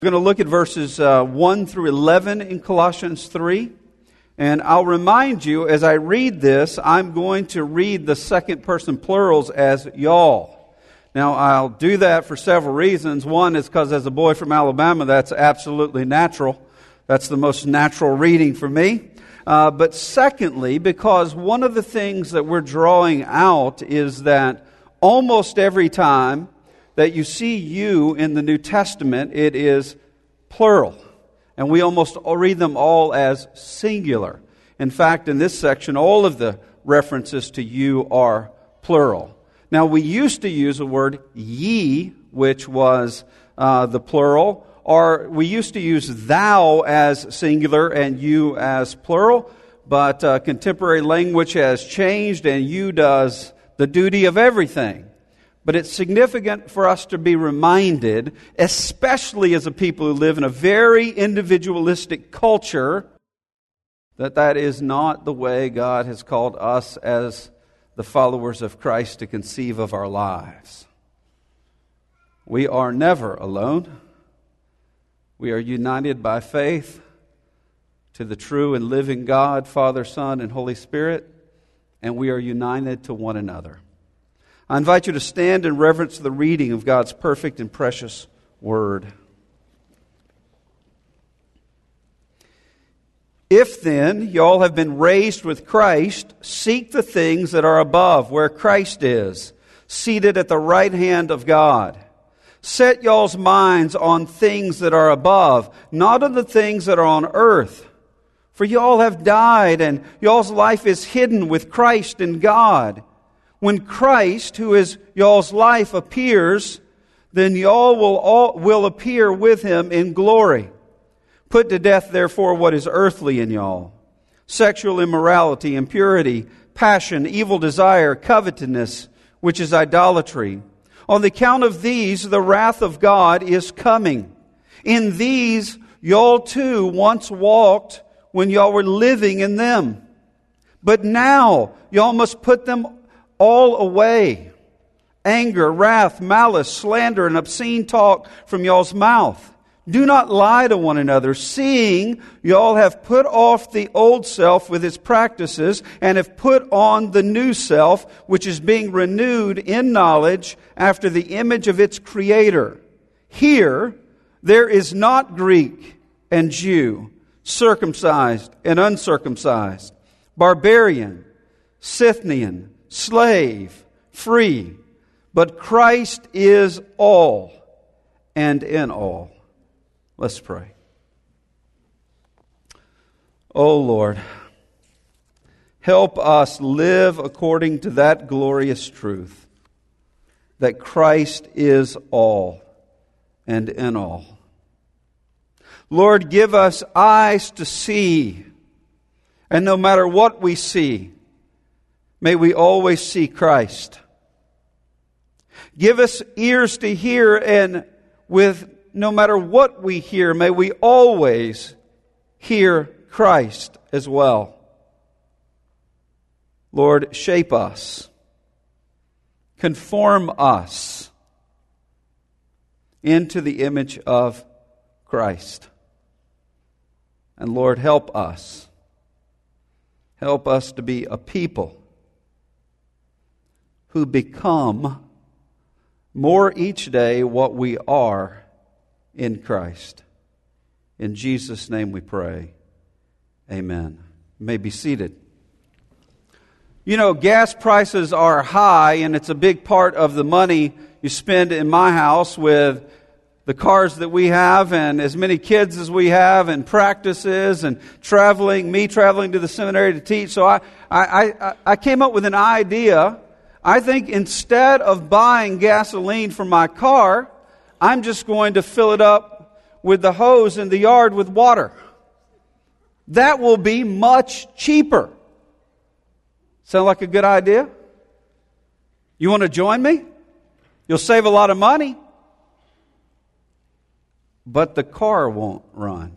We're going to look at verses 1 through 11 in Colossians 3. And I'll remind you, as I read this, I'm going to read the second person plurals as y'all. Now, I'll do that for several reasons. One is because as a boy from Alabama, that's absolutely natural. That's the most natural reading for me. But secondly, because one of the things that we're drawing out is that almost every time that you see you in the New Testament, it is plural. And we almost read them all as singular. In fact, in this section, all of the references to you are plural. Now, we used to use the word ye, which was the plural, or we used to use thou as singular and you as plural, but contemporary language has changed and you does the duty of everything. But it's significant for us to be reminded, especially as a people who live in a very individualistic culture, that that is not the way God has called us as the followers of Christ to conceive of our lives. We are never alone. We are united by faith to the true and living God, Father, Son, and Holy Spirit, and we are united to one another. I invite you to stand in reverence to the reading of God's perfect and precious Word. If then y'all have been raised with Christ, seek the things that are above, where Christ is, seated at the right hand of God. Set y'all's minds on things that are above, not on the things that are on earth. For y'all have died, and y'all's life is hidden with Christ in God. When Christ, who is y'all's life, appears, then y'all will appear with Him in glory. Put to death, therefore, what is earthly in y'all: sexual immorality, impurity, passion, evil desire, covetousness, which is idolatry. On the account of these, the wrath of God is coming. In these, y'all too once walked when y'all were living in them. But now, y'all must put them all away: anger, wrath, malice, slander, and obscene talk from y'all's mouth. Do not lie to one another, seeing y'all have put off the old self with its practices, and have put on the new self, which is being renewed in knowledge after the image of its Creator. Here there is not Greek and Jew, circumcised and uncircumcised, barbarian, Scythian, slave, free, but Christ is all and in all. Let's pray. Oh Lord, help us live according to that glorious truth, that Christ is all and in all. Lord, give us eyes to see, and no matter what we see, may we always see Christ. Give us ears to hear, and no matter what we hear, may we always hear Christ as well. Lord, shape us, conform us into the image of Christ. And Lord, help us. Help us to be a people who become more each day what we are in Christ. In Jesus' name we pray. Amen. You may be seated. You know, gas prices are high, and it's a big part of the money you spend in my house with the cars that we have and as many kids as we have and practices and me traveling to the seminary to teach. So I came up with an idea. I think instead of buying gasoline for my car, I'm just going to fill it up with the hose in the yard with water. That will be much cheaper. Sound like a good idea? You want to join me? You'll save a lot of money, but the car won't run.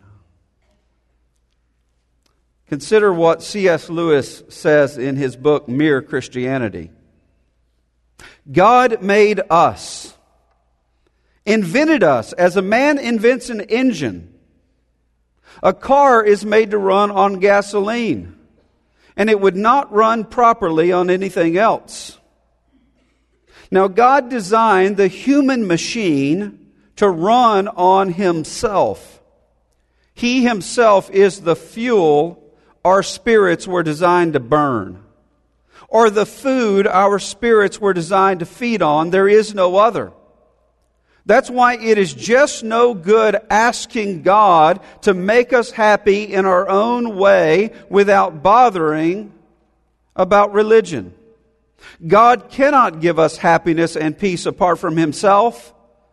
Consider what C.S. Lewis says in his book, Mere Christianity. God made us invented us as a man invents an engine. A car is made to run on gasoline, and it would not run properly on anything else. Now, God designed the human machine to run on Himself. He Himself is the fuel our spirits were designed to burn, or the food our spirits were designed to feed on. There is no other. That's why it is just no good asking God to make us happy in our own way without bothering about religion. God cannot give us happiness and peace apart from Himself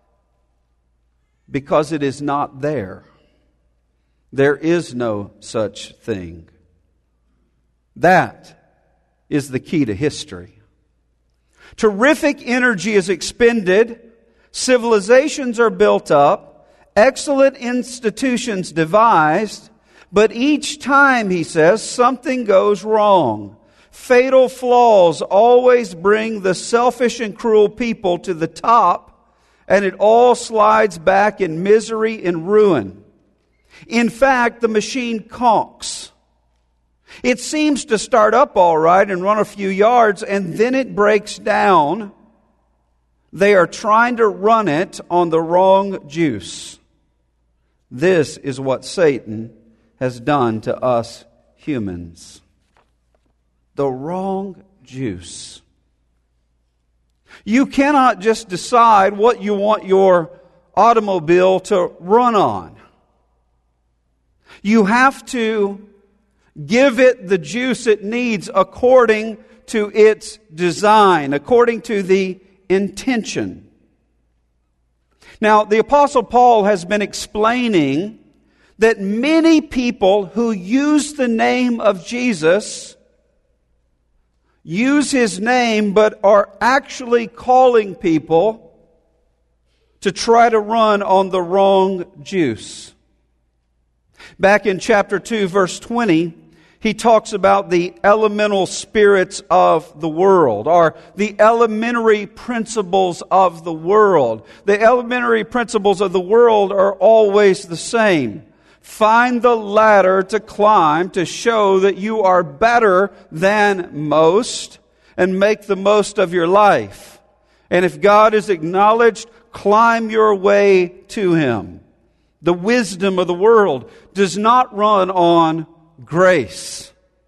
because it is not there. There is no such thing. That is the key to history. Terrific energy is expended. Civilizations are built up, excellent institutions devised, but each time, he says, something goes wrong. Fatal flaws always bring the selfish and cruel people to the top, and it all slides back in misery and ruin. In fact, the machine conks. It seems to start up all right and run a few yards, and then it breaks down. They are trying to run it on the wrong juice. This is what Satan has done to us humans. The wrong juice. You cannot just decide what you want your automobile to run on. You have to give it the juice it needs according to its design, according to the intention. Now, the Apostle Paul has been explaining that many people who use the name of Jesus use His name but are actually calling people to try to run on the wrong juice. Back in chapter 2, verse 20, he talks about the elemental spirits of the world, or the elementary principles of the world. The elementary principles of the world are always the same. Find the ladder to climb to show that you are better than most and make the most of your life. And if God is acknowledged, climb your way to Him. The wisdom of the world does not run on grace.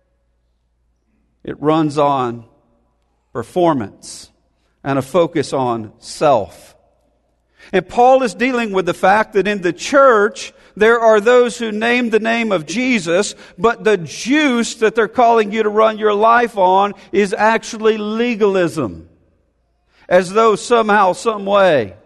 It runs on performance and a focus on self. And Paul is dealing with the fact that in the church, there are those who name the name of Jesus, but the juice that they're calling you to run your life on is actually legalism. As though somehow, some way,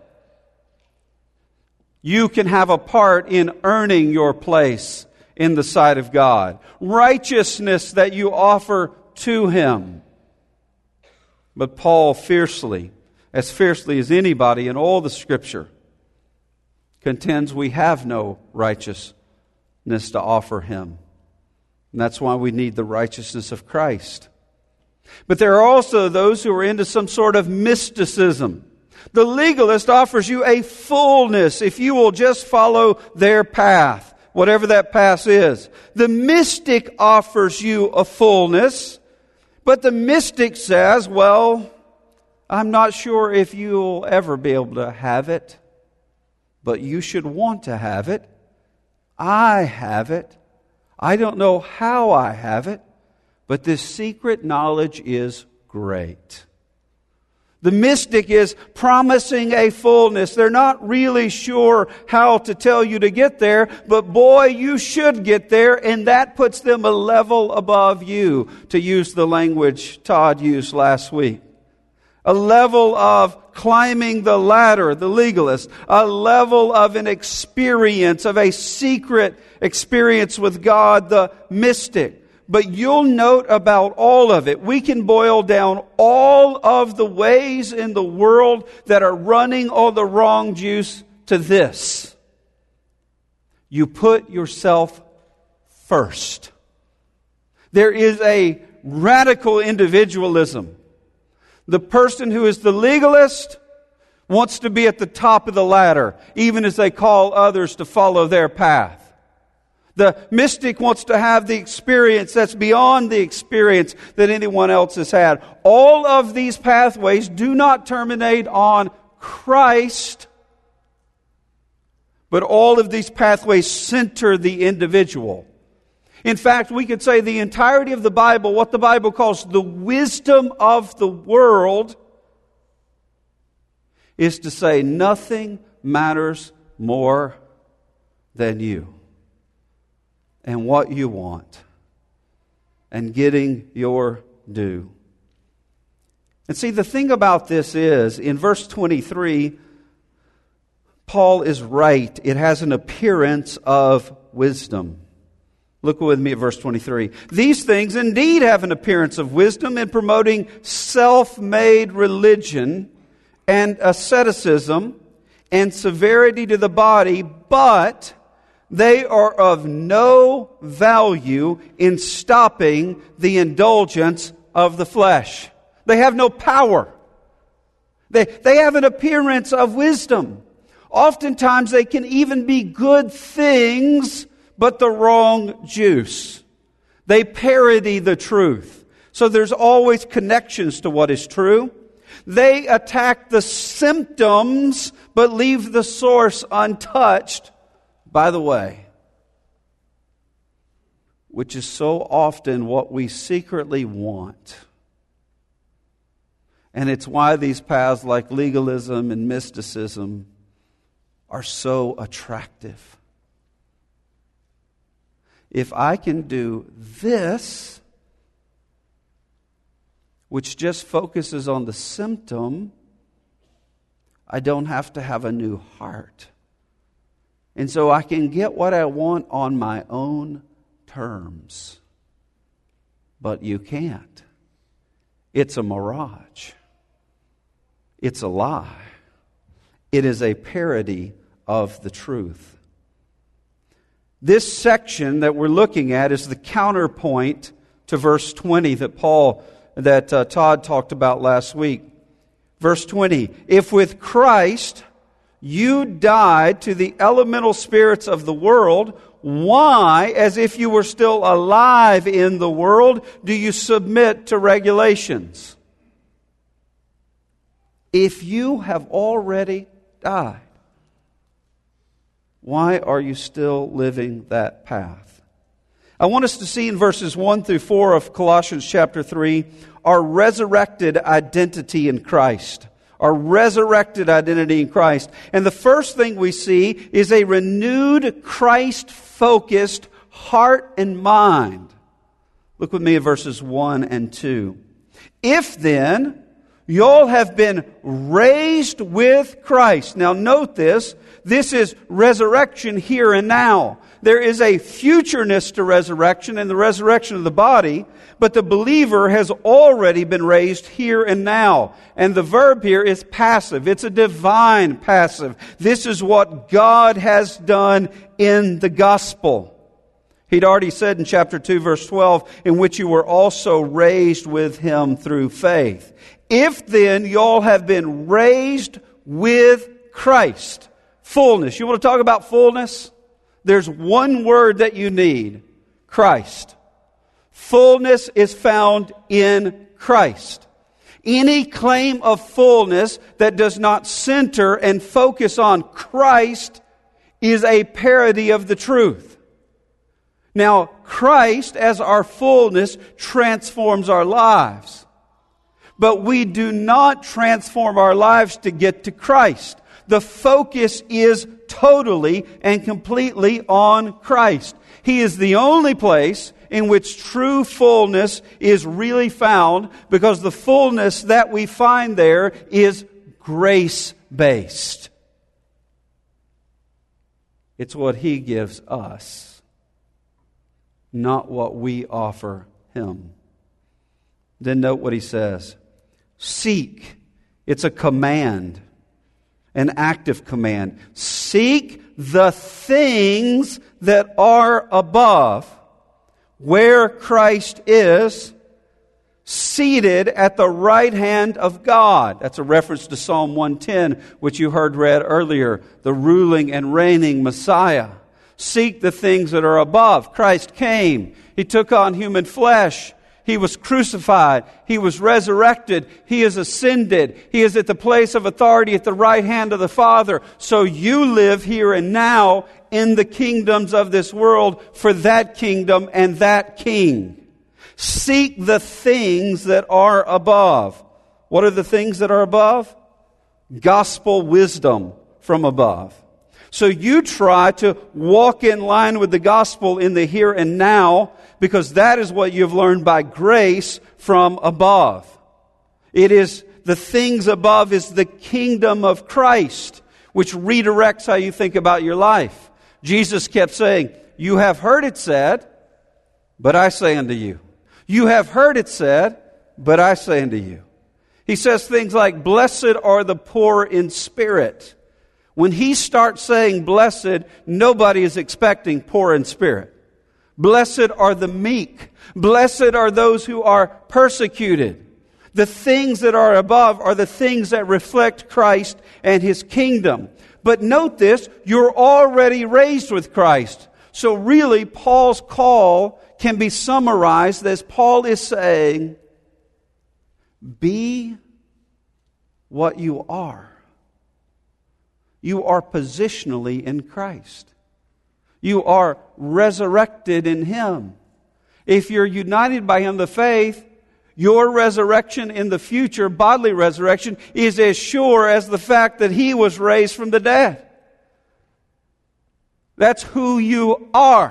you can have a part in earning your place in the sight of God. Righteousness that you offer to Him. But Paul fiercely as anybody in all the Scripture, contends we have no righteousness to offer Him. And that's why we need the righteousness of Christ. But there are also those who are into some sort of mysticism. The legalist offers you a fullness if you will just follow their path, whatever that path is. The mystic offers you a fullness, but the mystic says, well, I'm not sure if you'll ever be able to have it, but you should want to have it. I have it. I don't know how I have it, but this secret knowledge is great. The mystic is promising a fullness. They're not really sure how to tell you to get there, but boy, you should get there, and that puts them a level above you, to use the language Todd used last week. A level of climbing the ladder, the legalist. A level of an experience, of a secret experience with God, the mystic. But you'll note about all of it, we can boil down all of the ways in the world that are running on the wrong juice to this. You put yourself first. There is a radical individualism. The person who is the legalist wants to be at the top of the ladder, even as they call others to follow their path. The mystic wants to have the experience that's beyond the experience that anyone else has had. All of these pathways do not terminate on Christ, but all of these pathways center the individual. In fact, we could say the entirety of the Bible, what the Bible calls the wisdom of the world, is to say nothing matters more than you and what you want and getting your due. And see, the thing about this is, in verse 23, Paul is right. It has an appearance of wisdom. Look with me at verse 23. These things indeed have an appearance of wisdom in promoting self-made religion and asceticism and severity to the body, but they are of no value in stopping the indulgence of the flesh. They have no power. They have an appearance of wisdom. Oftentimes they can even be good things, but the wrong juice. They parody the truth. So there's always connections to what is true. They attack the symptoms, but leave the source untouched, by the way, which is so often what we secretly want. And it's why these paths like legalism and mysticism are so attractive. If I can do this, which just focuses on the symptom, I don't have to have a new heart. And so I can get what I want on my own terms. But you can't. It's a mirage. It's a lie. It is a parody of the truth. This section that we're looking at is the counterpoint to verse 20 that Todd talked about last week. Verse 20, if with Christ you died to the elemental spirits of the world, why, as if you were still alive in the world, do you submit to regulations? If you have already died, why are you still living that path? I want us to see in verses 1 through 4 of Colossians chapter 3 our resurrected identity in Christ. Our resurrected identity in Christ. And the first thing we see is a renewed Christ-focused heart and mind. Look with me at verses 1 and 2. If then y'all have been raised with Christ. Now note this. This is resurrection here and now. There is a futureness to resurrection and the resurrection of the body, but the believer has already been raised here and now. And the verb here is passive. It's a divine passive. This is what God has done in the gospel. He'd already said in chapter 2, verse 12, in which you were also raised with Him through faith. If then y'all have been raised with Christ. Fullness. You want to talk about fullness? There's one word that you need. Christ. Fullness is found in Christ. Any claim of fullness that does not center and focus on Christ is a parody of the truth. Now, Christ as our fullness transforms our lives. But we do not transform our lives to get to Christ. The focus is totally and completely on Christ. He is the only place in which true fullness is really found, because the fullness that we find there is grace-based. It's what He gives us, not what we offer Him. Then note what he says. Seek. It's a command. An active command. Seek the things that are above, where Christ is, seated at the right hand of God. That's a reference to Psalm 110, which you heard read earlier, the ruling and reigning Messiah. Seek the things that are above. Christ came. He took on human flesh. He was crucified. He was resurrected. He is ascended. He is at the place of authority at the right hand of the Father. So you live here and now in the kingdoms of this world for that kingdom and that king. Seek the things that are above. What are the things that are above? Gospel wisdom from above. So you try to walk in line with the gospel in the here and now, because that is what you've learned by grace from above. It is the things above is the kingdom of Christ, which redirects how you think about your life. Jesus kept saying, you have heard it said, but I say unto you. You have heard it said, but I say unto you. He says things like, blessed are the poor in spirit. When he starts saying blessed, nobody is expecting poor in spirit. Blessed are the meek. Blessed are those who are persecuted. The things that are above are the things that reflect Christ and His kingdom. But note this, you're already raised with Christ. So really, Paul's call can be summarized as Paul is saying, be what you are. You are positionally in Christ. You are resurrected in Him. If you're united by Him, the faith, your resurrection in the future, bodily resurrection, is as sure as the fact that He was raised from the dead. That's who you are.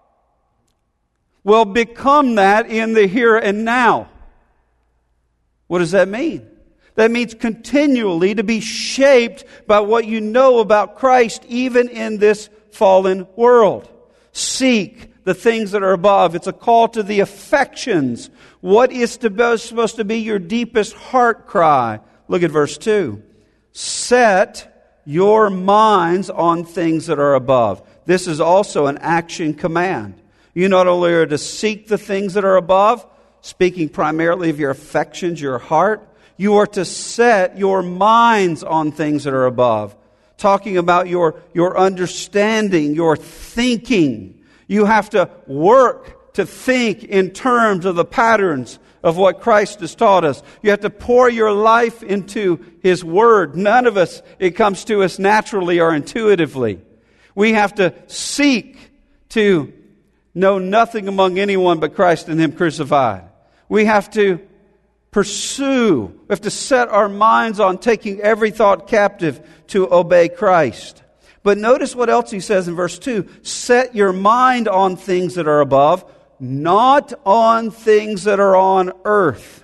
Well, become that in the here and now. What does that mean? That means continually to be shaped by what you know about Christ, even in this fallen world. Seek the things that are above. It's a call to the affections. What is supposed to be your deepest heart cry? Look at verse 2. Set your minds on things that are above. This is also an action command. You not only are to seek the things that are above, speaking primarily of your affections, your heart, you are to set your minds on things that are above. Talking about your understanding, your thinking. You have to work to think in terms of the patterns of what Christ has taught us. You have to pour your life into His Word. None of us, it comes to us naturally or intuitively. We have to seek to know nothing among anyone but Christ and Him crucified. We have to pursue. We have to set our minds on taking every thought captive to obey Christ. But notice what else he says in verse 2. Set your mind on things that are above, not on things that are on earth.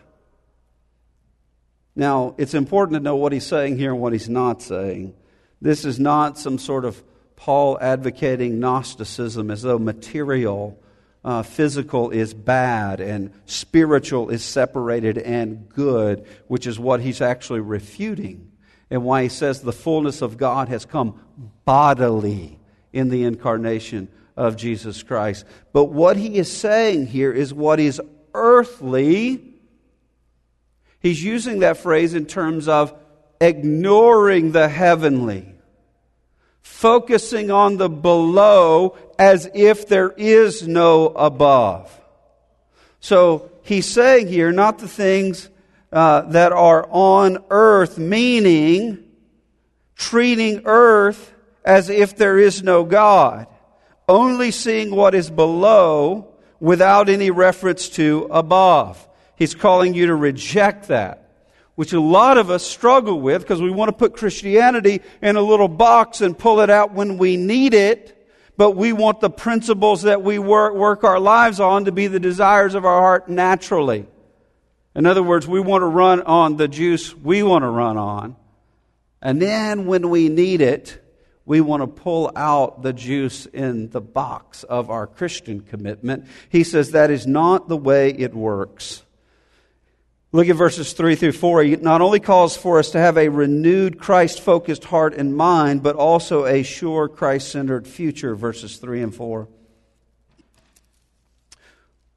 Now, it's important to know what he's saying here and what he's not saying. This is not some sort of Paul advocating Gnosticism as though material physical is bad and spiritual is separated and good, which is what he's actually refuting, and why he says the fullness of God has come bodily in the incarnation of Jesus Christ. But what he is saying here is what is earthly. He's using that phrase in terms of ignoring the heavenly, focusing on the below as if there is no above. So he's saying here, not the things that are on earth, meaning treating earth as if there is no God, only seeing what is below without any reference to above. He's calling you to reject that, which a lot of us struggle with because we want to put Christianity in a little box and pull it out when we need it, but we want the principles that we work our lives on to be the desires of our heart naturally. In other words, we want to run on the juice we want to run on, and then when we need it, we want to pull out the juice in the box of our Christian commitment. He says that is not the way it works. Look at verses 3 through 4. He not only calls for us to have a renewed Christ-focused heart and mind, but also a sure Christ-centered future, verses 3 and 4.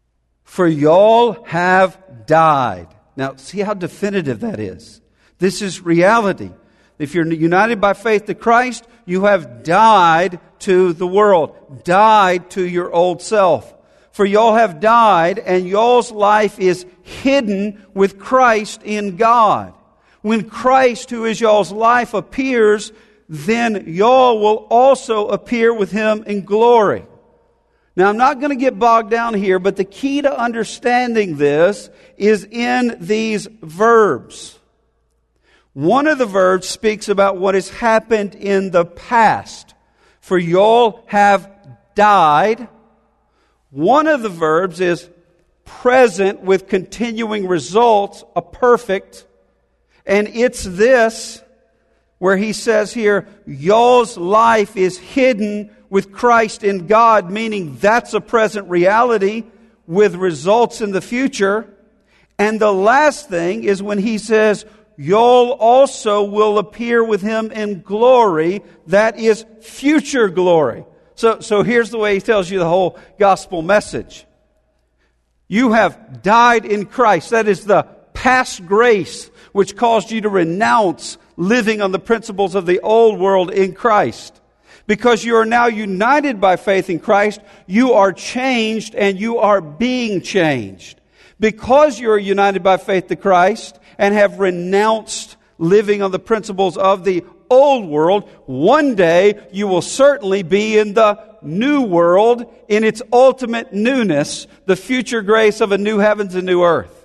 For y'all have died. Now, see how definitive that is. This is reality. If you're united by faith to Christ, you have died to the world, died to your old self. For y'all have died, and y'all's life is hidden with Christ in God. When Christ, who is y'all's life, appears, then y'all will also appear with Him in glory. Now, I'm not going to get bogged down here, but the key to understanding this is in these verbs. One of the verbs speaks about what has happened in the past. For y'all have died. One of the verbs is present with continuing results, a perfect. And it's this where he says here, y'all's life is hidden with Christ in God, meaning that's a present reality with results in the future. And the last thing is when he says, y'all also will appear with Him in glory. That is future glory. So here's the way he tells you the whole gospel message. You have died in Christ. That is the past grace which caused you to renounce living on the principles of the old world in Christ. Because you are now united by faith in Christ, you are changed and you are being changed. Because you are united by faith to Christ and have renounced living on the principles of the old world, one day you will certainly be in the new world in its ultimate newness, the future grace of a new heavens and new earth.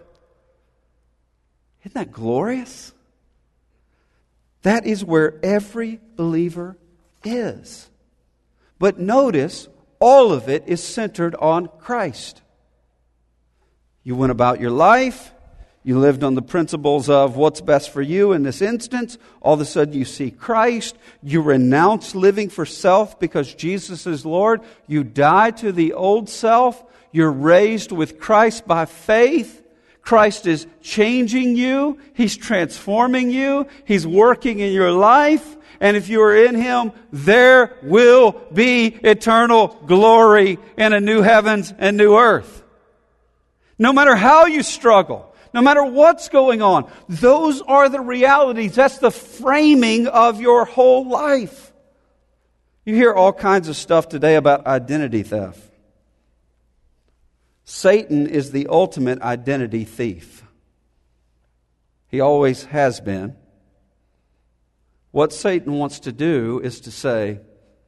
Isn't that glorious? That is where every believer is. But notice, all of it is centered on Christ. You went about your life. You lived on the principles of what's best for you in this instance. All of a sudden you see Christ. You renounce living for self because Jesus is Lord. You die to the old self. You're raised with Christ by faith. Christ is changing you. He's transforming you. He's working in your life. And if you are in Him, there will be eternal glory in a new heavens and new earth. No matter how you struggle, no matter what's going on, those are the realities. That's the framing of your whole life. You hear all kinds of stuff today about identity theft. Satan is the ultimate identity thief. He always has been. What Satan wants to do is to say,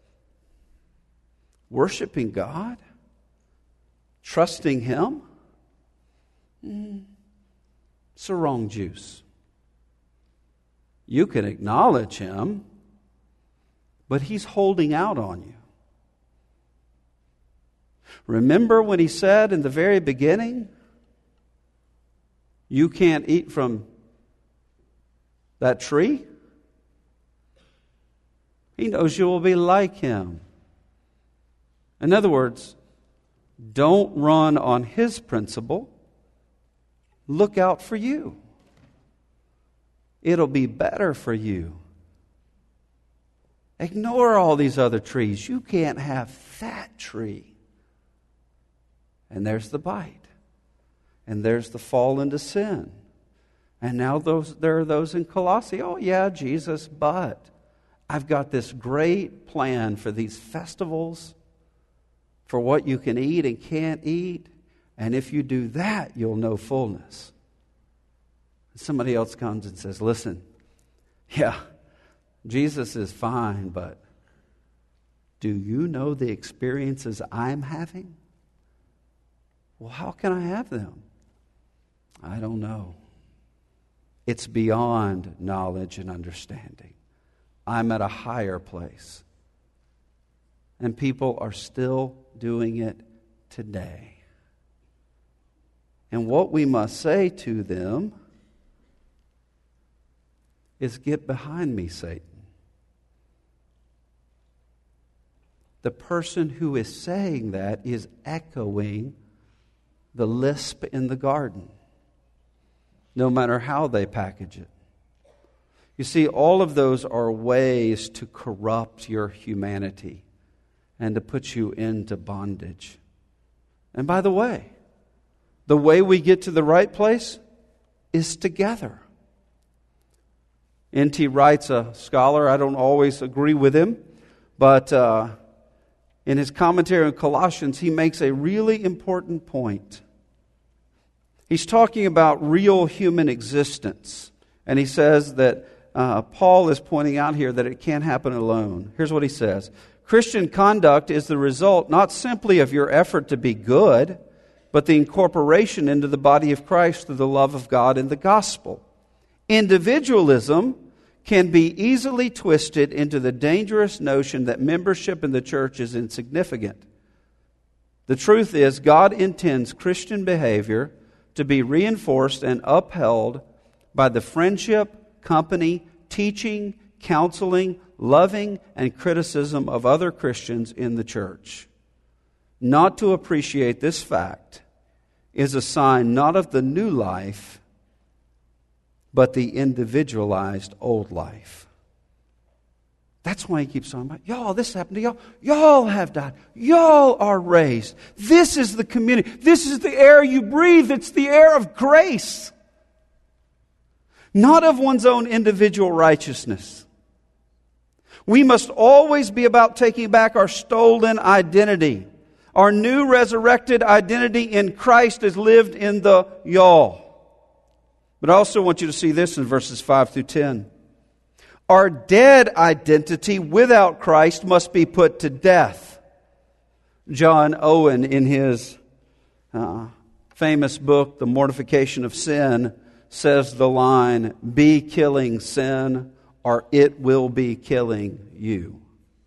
worshiping God, trusting Him, it's the wrong juice. You can acknowledge Him, but He's holding out on you. Remember when He said in the very beginning, you can't eat from that tree? He knows you will be like Him. In other words, don't run on His principle. Look out for you. It'll be better for you. Ignore all these other trees. You can't have that tree. And there's the bite. And there's the fall into sin. And now there are those in Colossae. Oh yeah, Jesus, but I've got this great plan for these festivals, for what you can eat and can't eat. And if you do that, you'll know fullness. Somebody else comes and says, listen, yeah, Jesus is fine, but do you know the experiences I'm having? Well, how can I have them? I don't know. It's beyond knowledge and understanding. I'm at a higher place. And people are still doing it today. And what we must say to them is, get behind me, Satan. The person who is saying that is echoing the lisp in the garden, no matter how they package it. You see, all of those are ways to corrupt your humanity and to put you into bondage. And by the way, The way we get to the right place is together. N.T. Wright's a scholar. I don't always agree with him, but in his commentary on Colossians, he makes a really important point. He's talking about real human existence, and he says that Paul is pointing out here that it can't happen alone. Here's what he says. Christian conduct is the result not simply of your effort to be good, but the incorporation into the body of Christ through the love of God and the gospel. Individualism can be easily twisted into the dangerous notion that membership in the church is insignificant. The truth is, God intends Christian behavior to be reinforced and upheld by the friendship, company, teaching, counseling, loving, and criticism of other Christians in the church. Not to appreciate this fact is a sign not of the new life, but the individualized old life. That's why he keeps talking about, y'all, this happened to y'all. Y'all have died. Y'all are raised. This is the community. This is the air you breathe. It's the air of grace. Not of one's own individual righteousness. We must always be about taking back our stolen identity. Our new resurrected identity in Christ is lived in the y'all. But I also want you to see this in verses 5 through 10. Our dead identity without Christ must be put to death. John Owen, in his famous book, The Mortification of Sin, says the line, "Be killing sin, or it will be killing you."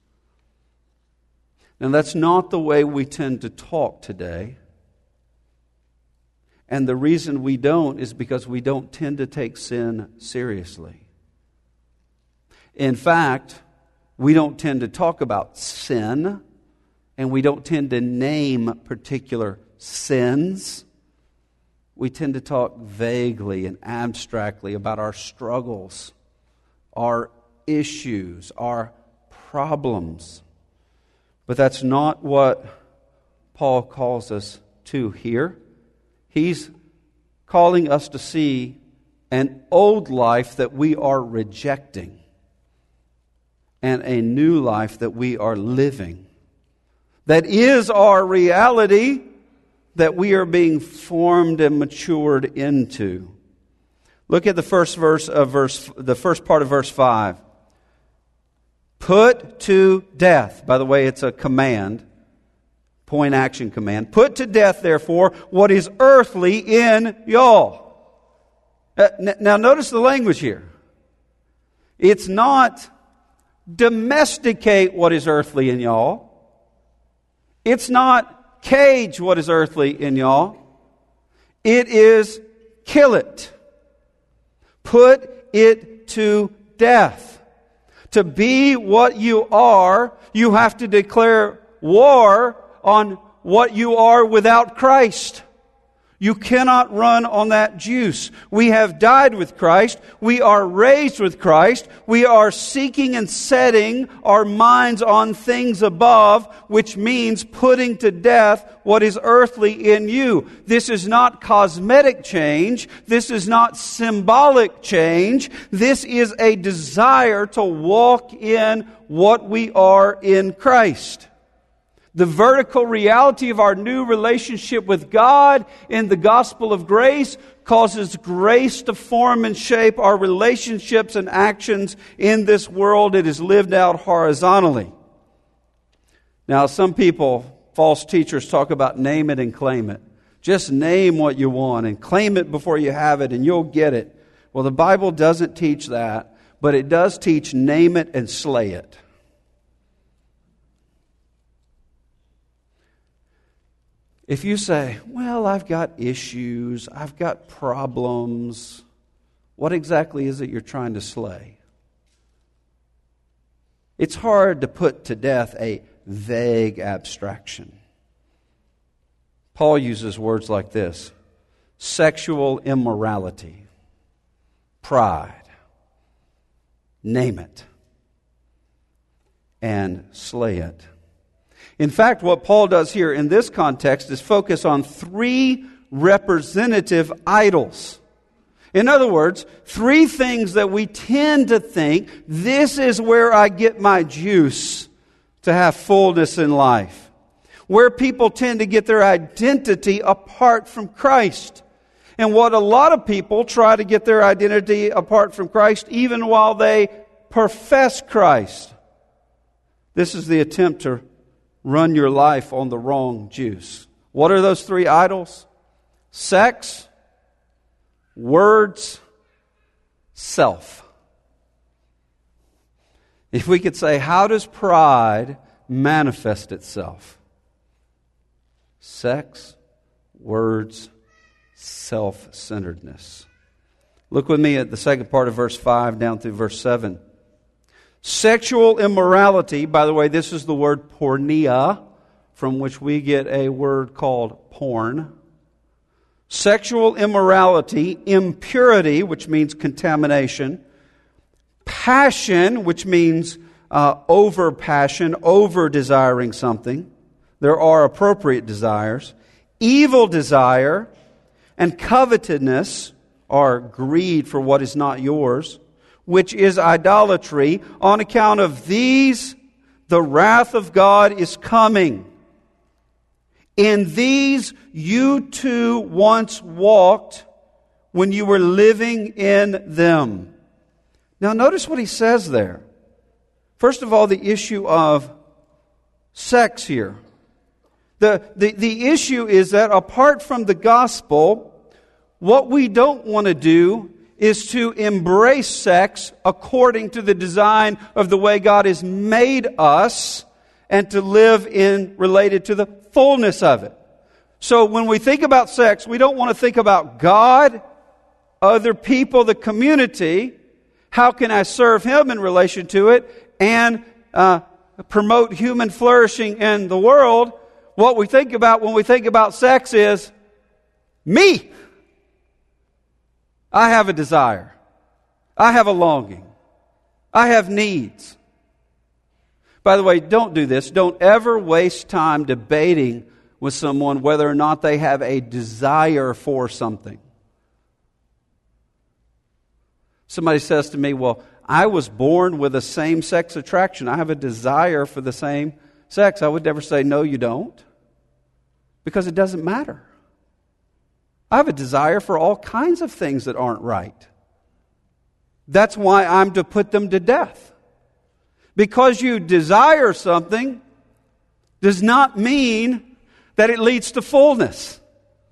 Now, that's not the way we tend to talk today. And the reason we don't is because we don't tend to take sin seriously. In fact, we don't tend to talk about sin, and we don't tend to name particular sins. We tend to talk vaguely and abstractly about our struggles, our issues, our problems. But that's not what Paul calls us to here. He's calling us to see an old life that we are rejecting and a new life that we are living. That is our reality that we are being formed and matured into. Look at the first the first part of verse 5. Put to death. By the way, it's a command. Point action command. Put to death, therefore, what is earthly in y'all. Now notice the language here. It's not domesticate what is earthly in y'all. It's not cage what is earthly in y'all. It is kill it. Put it to death. To be what you are, you have to declare war on what you are without Christ. You cannot run on that juice. We have died with Christ. We are raised with Christ. We are seeking and setting our minds on things above, which means putting to death what is earthly in you. This is not cosmetic change. This is not symbolic change. This is a desire to walk in what we are in Christ. The vertical reality of our new relationship with God in the gospel of grace causes grace to form and shape our relationships and actions in this world. It is lived out horizontally. Now, some people, false teachers, talk about name it and claim it. Just name what you want and claim it before you have it and you'll get it. Well, the Bible doesn't teach that, but it does teach name it and slay it. If you say, well, I've got issues, I've got problems, what exactly is it you're trying to slay? It's hard to put to death a vague abstraction. Paul uses words like this: sexual immorality, pride, name it, and slay it. In fact, what Paul does here in this context is focus on three representative idols. In other words, 3 things that we tend to think, this is where I get my juice to have fullness in life. Where people tend to get their identity apart from Christ. And what a lot of people try to get their identity apart from Christ, even while they profess Christ. This is the attempt to run your life on the wrong juice. What are those 3 idols? Sex, words, self. If we could say, how does pride manifest itself? Sex, words, self-centeredness. Look with me at the second part of verse 5 down through verse 7. Sexual immorality, by the way, this is the word porneia, from which we get a word called porn. Sexual immorality, impurity, which means contamination, passion, which means over-passion, over-desiring something. There are appropriate desires. Evil desire and covetousness, or greed for what is not yours, which is idolatry. On account of these, the wrath of God is coming. In these you too once walked when you were living in them. Now notice what he says there. First of all, the issue of sex here. The issue is that apart from the gospel, what we don't want to do is to embrace sex according to the design of the way God has made us and to live in related to the fullness of it. So when we think about sex, we don't want to think about God, other people, the community. How can I serve Him in relation to it and promote human flourishing in the world? What we think about when we think about sex is me. I have a desire. I have a longing. I have needs. By the way, don't do this. Don't ever waste time debating with someone whether or not they have a desire for something. Somebody says to me, well, I was born with a same-sex attraction. I have a desire for the same sex. I would never say, no, you don't. Because it doesn't matter. I have a desire for all kinds of things that aren't right. That's why I'm to put them to death. Because you desire something does not mean that it leads to fullness.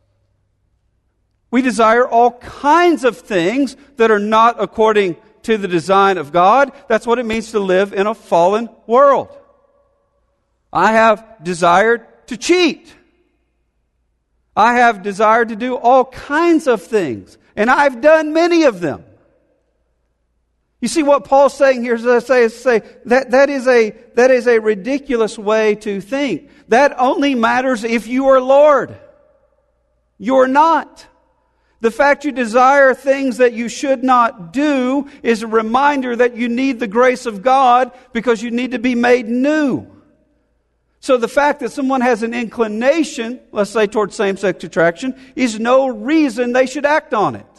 We desire all kinds of things that are not according to the design of God. That's what it means to live in a fallen world. I have desired to cheat. I have desired to do all kinds of things. And I've done many of them. You see what Paul's saying here is that is a ridiculous way to think. That only matters if you are Lord. You're not. The fact you desire things that you should not do is a reminder that you need the grace of God because you need to be made new. So the fact that someone has an inclination, let's say towards same-sex attraction, is no reason they should act on it.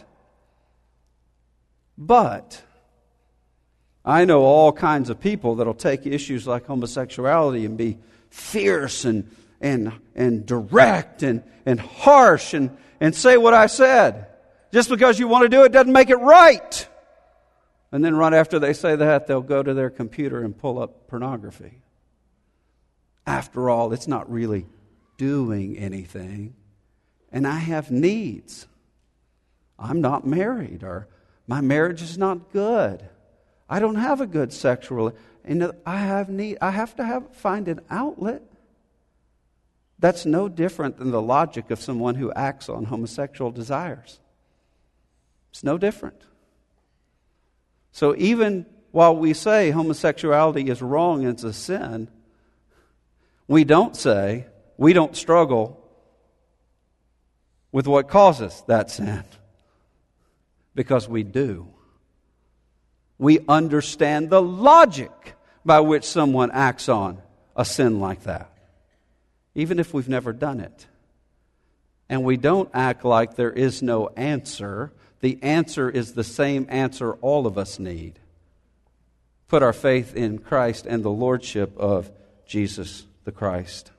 But I know all kinds of people that'll take issues like homosexuality and be fierce and direct and harsh and say what I said. Just because you want to do it doesn't make it right. And then right after they say that, they'll go to their computer and pull up pornography. After all, it's not really doing anything. And I have needs. I'm not married, or my marriage is not good. I don't have a good sexual, and I have need. I have to find an outlet. That's no different than the logic of someone who acts on homosexual desires. It's no different. So even while we say homosexuality is wrong and it's a sin, we don't struggle with what causes that sin. Because we do. We understand the logic by which someone acts on a sin like that. Even if we've never done it. And we don't act like there is no answer. The answer is the same answer all of us need. Put our faith in Christ and the lordship of Jesus the Christ.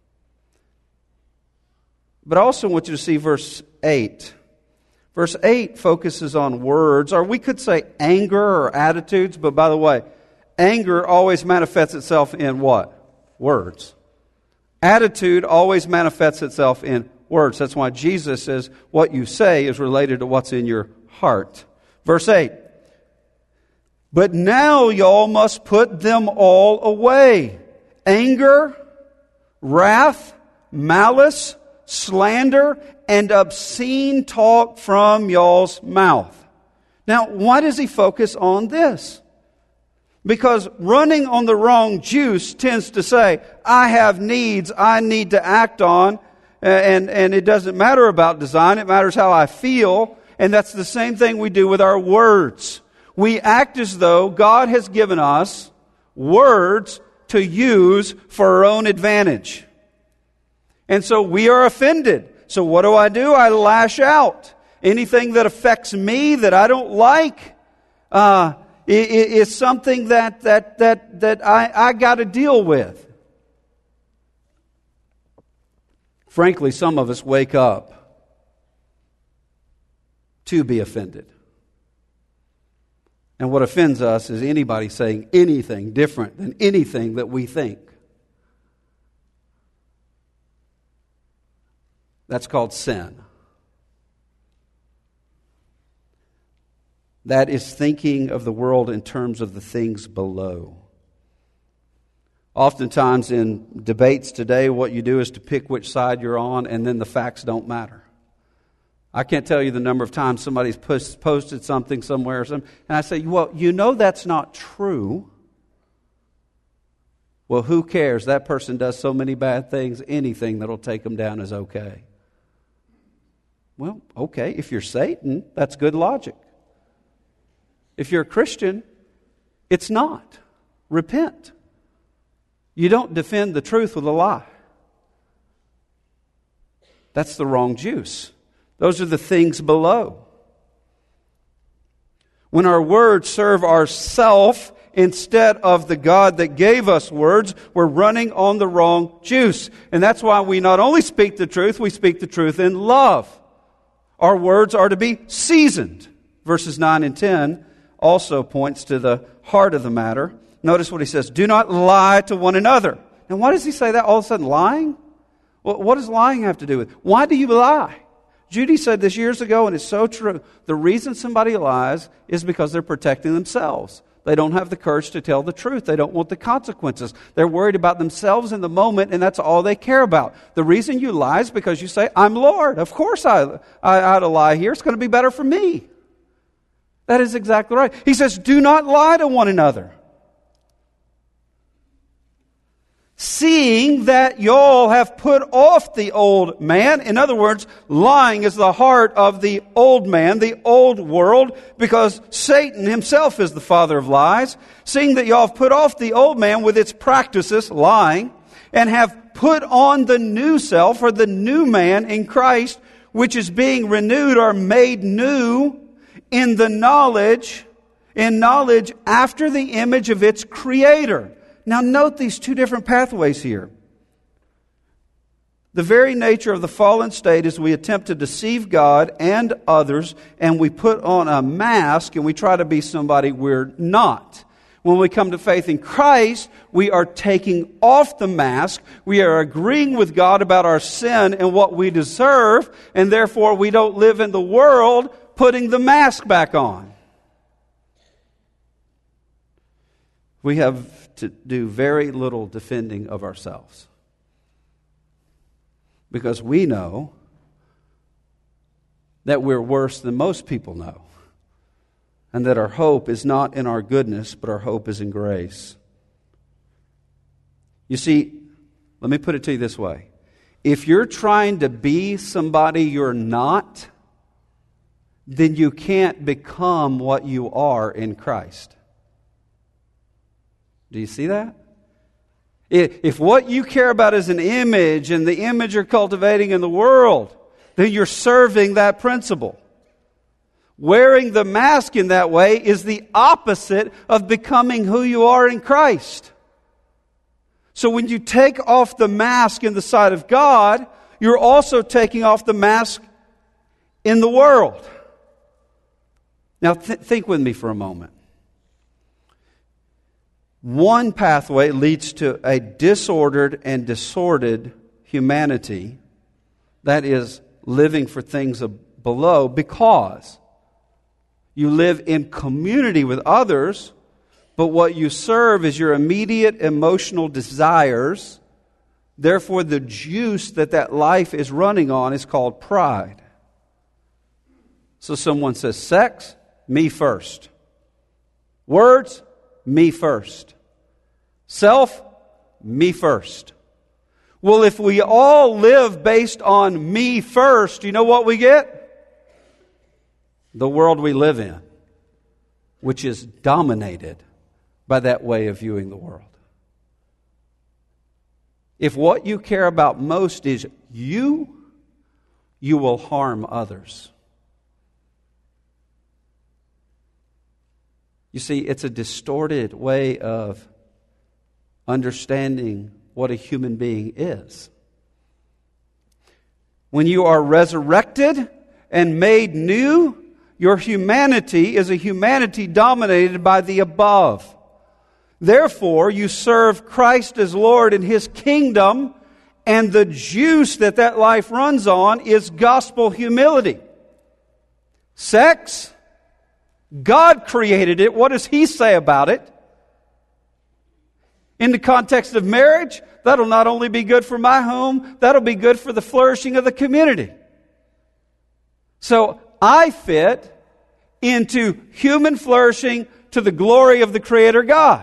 But I also want you to see verse 8. Verse 8 focuses on words, or we could say anger or attitudes, but by the way, anger always manifests itself in what? Words. Attitude always manifests itself in words. That's why Jesus says what you say is related to what's in your heart. Verse 8. But now y'all must put them all away. Anger, wrath, malice, slander, and obscene talk from y'all's mouth. Now, why does he focus on this? Because running on the wrong juice tends to say, I have needs I need to act on, and it doesn't matter about design, it matters how I feel, and that's the same thing we do with our words. We act as though God has given us words to use for our own advantage. And so we are offended. So what do? I lash out. Anything that affects me that I don't like is something that I got to deal with. Frankly, some of us wake up to be offended. And what offends us is anybody saying anything different than anything that we think. That's called sin. That is thinking of the world in terms of the things below. Oftentimes in debates today, what you do is to pick which side you're on, and then the facts don't matter. I can't tell you the number of times somebody's posted something somewhere, and I say, well, you know that's not true. Well, who cares? That person does so many bad things, anything that'll take them down is okay. Well, okay, if you're Satan, that's good logic. If you're a Christian, it's not. Repent. You don't defend the truth with a lie. That's the wrong juice. Those are the things below. When our words serve ourself instead of the God that gave us words, we're running on the wrong juice. And that's why we not only speak the truth, we speak the truth in love. Our words are to be seasoned. Verses 9 and 10 also points to the heart of the matter. Notice what he says, do not lie to one another. Now why does he say that all of a sudden? Lying? Well, what does lying have to do with it? Why do you lie? Judy said this years ago, and it's so true. The reason somebody lies is because they're protecting themselves. They don't have the courage to tell the truth. They don't want the consequences. They're worried about themselves in the moment, and that's all they care about. The reason you lie is because you say, I'm Lord. Of course I ought to lie here. It's going to be better for me. That is exactly right. He says, do not lie to one another. Seeing that y'all have put off the old man. In other words, lying is the heart of the old man, the old world, because Satan himself is the father of lies. Seeing that y'all have put off the old man with its practices, lying, and have put on the new self, or the new man in Christ, which is being renewed or made new in knowledge after the image of its creator. Now note these two different pathways here. The very nature of the fallen state is we attempt to deceive God and others, and we put on a mask and we try to be somebody we're not. When we come to faith in Christ, we are taking off the mask. We are agreeing with God about our sin and what we deserve, and therefore we don't live in the world putting the mask back on. We have to do very little defending of ourselves, because we know that we're worse than most people know, and that our hope is not in our goodness, but our hope is in grace. You see, let me put it to you this way. If you're trying to be somebody you're not, then you can't become what you are in Christ. Do you see that? If what you care about is an image, and the image you're cultivating in the world, then you're serving that principle. Wearing the mask in that way is the opposite of becoming who you are in Christ. So when you take off the mask in the sight of God, you're also taking off the mask in the world. Now think with me for a moment. One pathway leads to a disordered and disordered humanity, that is, living for things below, because you live in community with others, but what you serve is your immediate emotional desires. Therefore, the juice that life is running on is called pride. So someone says, sex, me first. Words, me first. Self, me first. Well, if we all live based on me first, you know what we get? The world we live in, which is dominated by that way of viewing the world. If what you care about most is you will harm others. You see, it's a distorted way of understanding what a human being is. When you are resurrected and made new, your humanity is a humanity dominated by the above. Therefore, you serve Christ as Lord in His kingdom, and the juice that life runs on is gospel humility. Sex, God created it. What does He say about it? In the context of marriage, that'll not only be good for my home, that'll be good for the flourishing of the community. So I fit into human flourishing to the glory of the Creator God.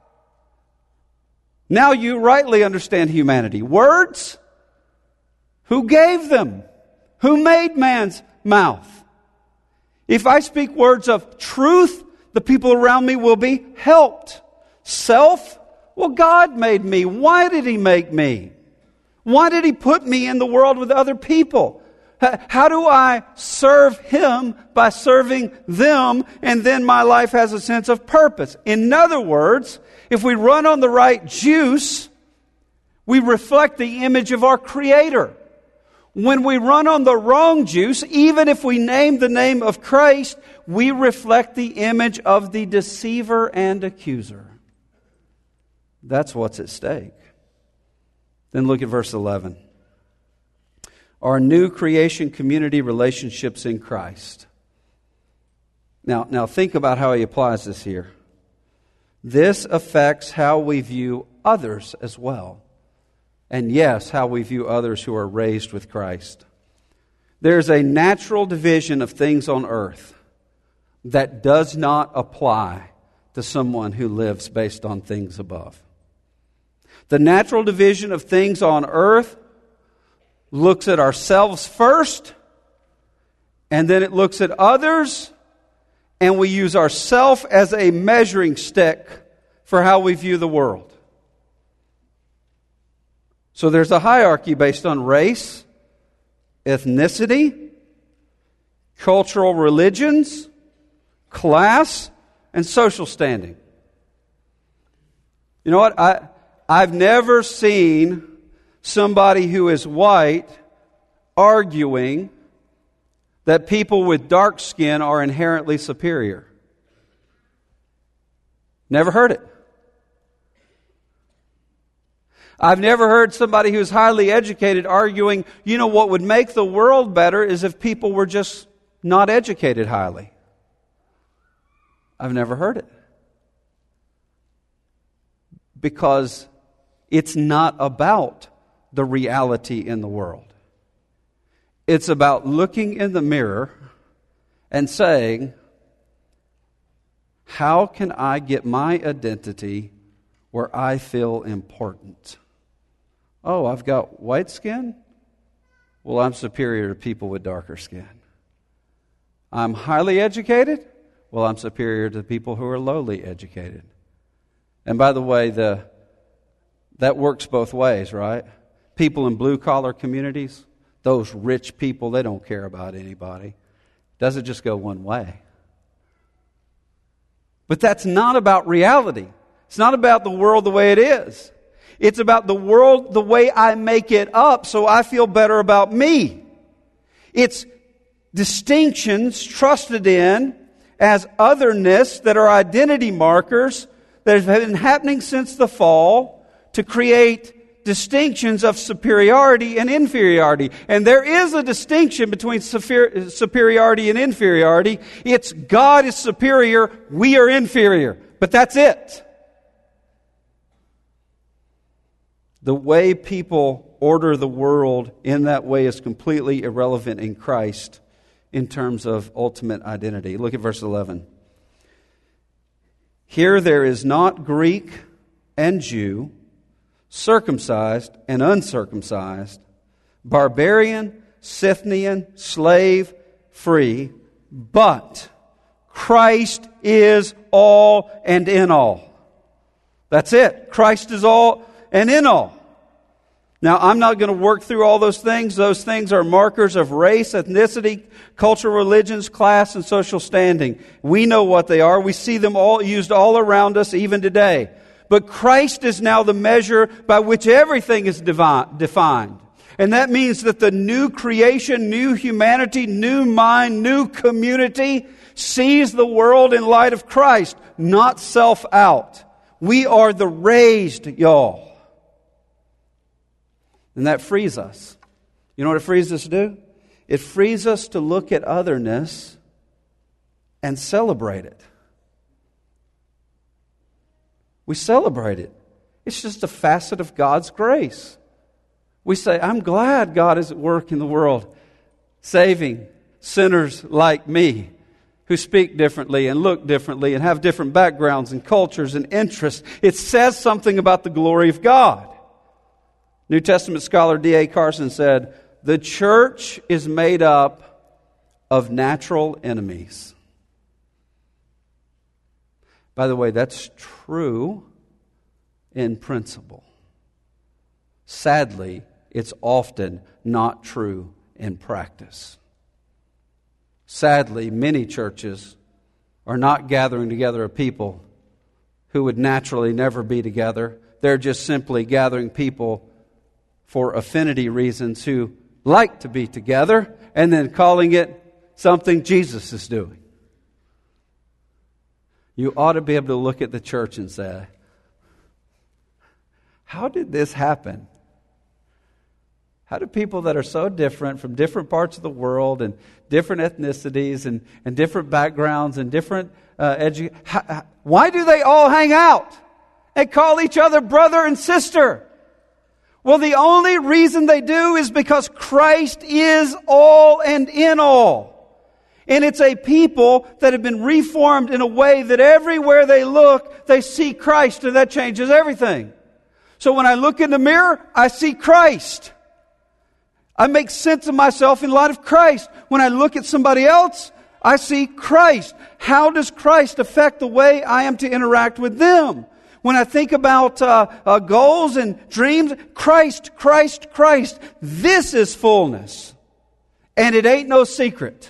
Now you rightly understand humanity. Words? Who gave them? Who made man's mouth? If I speak words of truth, the people around me will be helped. Self? Well, God made me. Why did He make me? Why did He put me in the world with other people? How do I serve Him? By serving them, and then my life has a sense of purpose. In other words, if we run on the right juice, we reflect the image of our Creator. When we run on the wrong juice, even if we name the name of Christ, we reflect the image of the deceiver and accuser. That's what's at stake. Then look at verse 11. Our new creation community relationships in Christ. Now think about how he applies this here. This affects how we view others as well. And yes, how we view others who are raised with Christ. There's a natural division of things on earth that does not apply to someone who lives based on things above. The natural division of things on earth looks at ourselves first, and then it looks at others, and we use ourself as a measuring stick for how we view the world. So there's a hierarchy based on race, ethnicity, cultural religions, class, and social standing. You know what? I've never seen somebody who is white arguing that people with dark skin are inherently superior. Never heard it. I've never heard somebody who's highly educated arguing, you know, what would make the world better is if people were just not educated highly. I've never heard it. Because it's not about the reality in the world. It's about looking in the mirror and saying, how can I get my identity where I feel important? Oh, I've got white skin? Well, I'm superior to people with darker skin. I'm highly educated? Well, I'm superior to people who are lowly educated. And by the way, that works both ways, right? People in blue-collar communities, Those rich people, they don't care about anybody. Doesn't just go one way. But that's not about reality. It's not about the world the way it is. It's about the world the way I make it up so I feel better about me. It's distinctions trusted in as otherness that are identity markers that have been happening since the fall to create distinctions of superiority and inferiority. And there is a distinction between superiority and inferiority. It's God is superior, we are inferior. But that's it. The way people order the world in that way is completely irrelevant in Christ in terms of ultimate identity. Look at verse 11. Here there is not Greek and Jew, circumcised and uncircumcised, barbarian, Scythian, slave, free, but Christ is all and in all. That's it. Christ is all and in all. Now, I'm not going to work through all those things. Those things are markers of race, ethnicity, cultural religions, class, and social standing. We know what they are. We see them all used all around us, even today. But Christ is now the measure by which everything is defined. And that means that the new creation, new humanity, new mind, new community sees the world in light of Christ, not self out. We are the raised, y'all. And that frees us. You know what it frees us to do? It frees us to look at otherness and celebrate it. We celebrate it. It's just a facet of God's grace. We say, I'm glad God is at work in the world, saving sinners like me who speak differently and look differently and have different backgrounds and cultures and interests. It says something about the glory of God. New Testament scholar D.A. Carson said, the church is made up of natural enemies. By the way, that's true in principle. Sadly, it's often not true in practice. Sadly, many churches are not gathering together a people who would naturally never be together. They're just simply gathering people for affinity reasons who like to be together and then calling it something Jesus is doing. You ought to be able to look at the church and say, how did this happen? How do people that are so different from different parts of the world and different ethnicities and different backgrounds and different why do they all hang out and call each other brother and sister? Well, the only reason they do is because Christ is all and in all. And it's a people that have been reformed in a way that everywhere they look, they see Christ, and that changes everything. So when I look in the mirror, I see Christ. I make sense of myself in light of Christ. When I look at somebody else, I see Christ. How does Christ affect the way I am to interact with them? When I think about goals and dreams, Christ, Christ, Christ. This is fullness. And it ain't no secret.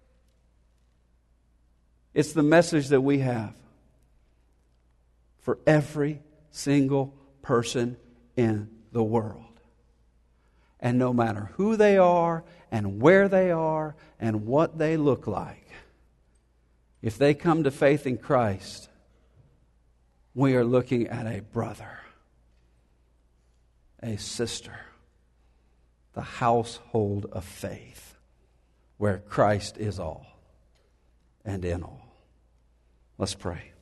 It's the message that we have for every single person in the world. And no matter who they are and where they are and what they look like, if they come to faith in Christ, we are looking at a brother, a sister, the household of faith, where Christ is all and in all. Let's pray.